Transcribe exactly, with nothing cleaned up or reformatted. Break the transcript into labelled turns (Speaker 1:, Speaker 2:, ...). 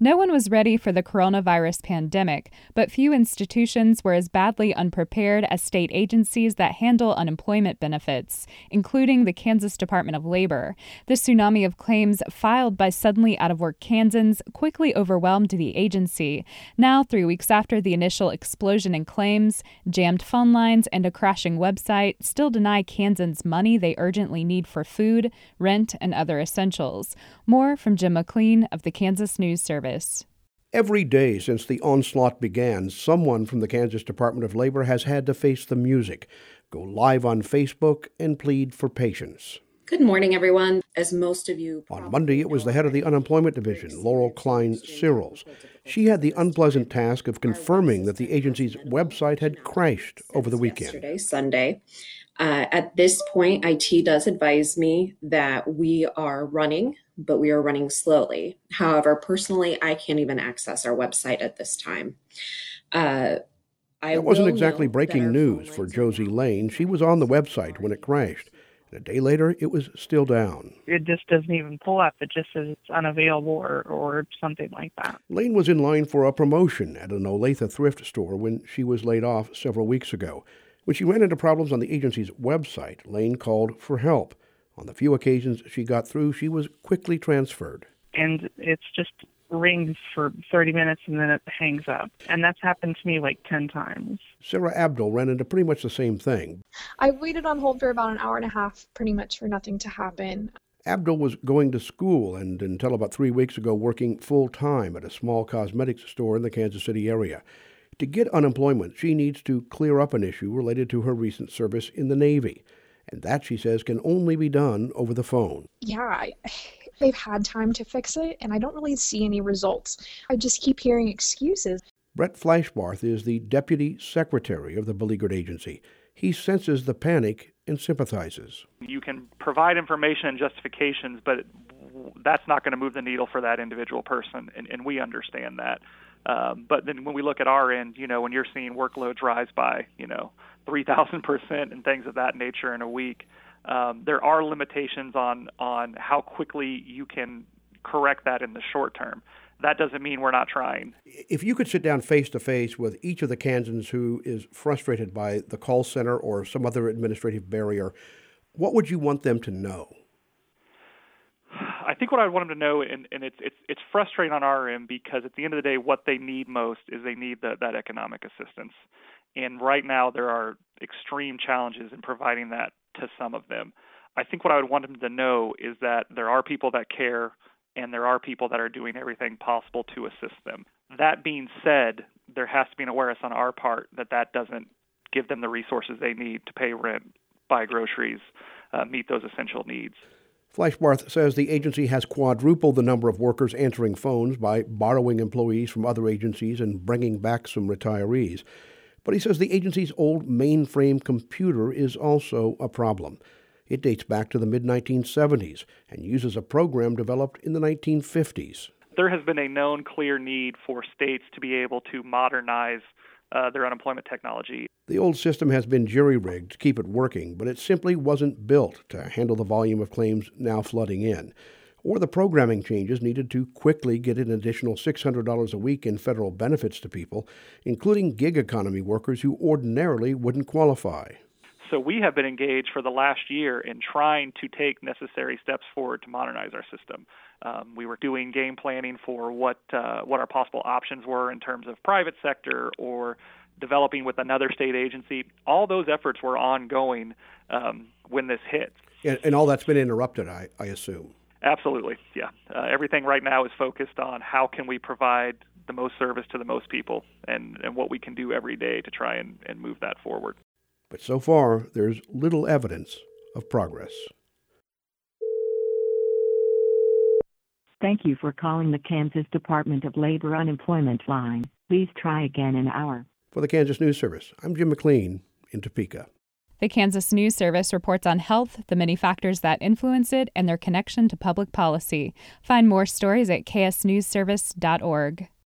Speaker 1: No one was ready for the coronavirus pandemic, but few institutions were as badly unprepared as state agencies that handle unemployment benefits, including the Kansas Department of Labor. The tsunami of claims filed by suddenly out-of-work Kansans quickly overwhelmed the agency. Now, three weeks after the initial explosion in claims, jammed phone lines and a crashing website still deny Kansans money they urgently need for food, rent, and other essentials. More from Jim McLean of the Kansas News Service.
Speaker 2: Every day since the onslaught began, someone from the Kansas Department of Labor has had to face the music, go live on Facebook, and plead for patience.
Speaker 3: Good morning, everyone. As most of you...
Speaker 2: On Monday, it was the head of the Unemployment Division, Laurel Klein Searles. She had the unpleasant task of confirming that the agency's website had crashed over the weekend.
Speaker 3: Yesterday, Sunday. Uh, at this point, I T does advise me that we are running, but we are running slowly. However, personally, I can't even access our website at this time. Uh, I
Speaker 2: that wasn't exactly breaking news for Josie Lane. She was on the website when it crashed. A day later, it was still down.
Speaker 4: It just doesn't even pull up. It just says it's unavailable or, or something like that.
Speaker 2: Lane was in line for a promotion at an Olathe thrift store when she was laid off several weeks ago. When she ran into problems on the agency's website, Lane called for help. On the few occasions she got through, she was quickly transferred.
Speaker 4: And it's just rings for thirty minutes and then it hangs up. And that's happened to me like ten times.
Speaker 2: Sarah Abdul ran into pretty much the same thing.
Speaker 5: I waited on hold for about an hour and a half, pretty much for nothing to happen.
Speaker 2: Abdul was going to school and until about three weeks ago working full-time at a small cosmetics store in the Kansas City area. To get unemployment, she needs to clear up an issue related to her recent service in the Navy. And that, she says, can only be done over the phone.
Speaker 5: Yeah, I, they've had time to fix it, and I don't really see any results. I just keep hearing excuses.
Speaker 2: Brett Flashbarth is the deputy secretary of the beleaguered agency. He senses the panic and sympathizes.
Speaker 6: You can provide information and justifications, but that's not going to move the needle for that individual person, and, and we understand that. Um, but then when we look at our end, you know, when you're seeing workloads rise by, you know, three thousand percent and things of that nature in a week, um, there are limitations on, on how quickly you can correct that in the short term. That doesn't mean we're not trying.
Speaker 2: If you could sit down face-to-face with each of the Kansans who is frustrated by the call center or some other administrative barrier, what would you want them to know?
Speaker 6: I think what I want them to know, and, and it's it's it's frustrating on our end because at the end of the day, what they need most is they need the, that economic assistance. And right now, there are extreme challenges in providing that to some of them. I think what I would want them to know is that there are people that care, and there are people that are doing everything possible to assist them. That being said, there has to be an awareness on our part that that doesn't give them the resources they need to pay rent, buy groceries, uh, meet those essential needs.
Speaker 2: Flashbarth says the agency has quadrupled the number of workers answering phones by borrowing employees from other agencies and bringing back some retirees. But he says the agency's old mainframe computer is also a problem. It dates back to the mid nineteen seventies and uses a program developed in the nineteen fifties.
Speaker 6: There has been a known clear need for states to be able to modernize uh, their unemployment technology.
Speaker 2: The old system has been jury-rigged to keep it working, but it simply wasn't built to handle the volume of claims now flooding in. Or the programming changes needed to quickly get an additional six hundred dollars a week in federal benefits to people, including gig economy workers who ordinarily wouldn't qualify.
Speaker 6: So we have been engaged for the last year in trying to take necessary steps forward to modernize our system. Um, we were doing game planning for what uh, what our possible options were in terms of private sector or developing with another state agency. All those efforts were ongoing um, when this hit.
Speaker 2: And, and all that's been interrupted, I, I assume.
Speaker 6: Absolutely, yeah. Uh, everything right now is focused on how can we provide the most service to the most people and, and what we can do every day to try and, and move that forward.
Speaker 2: But so far, there's little evidence of progress.
Speaker 7: Thank you for calling the Kansas Department of Labor Unemployment Line. Please try again in an hour.
Speaker 2: For the Kansas News Service, I'm Jim McLean in Topeka.
Speaker 1: The Kansas News Service reports on health, the many factors that influence it, and their connection to public policy. Find more stories at k s news service dot org.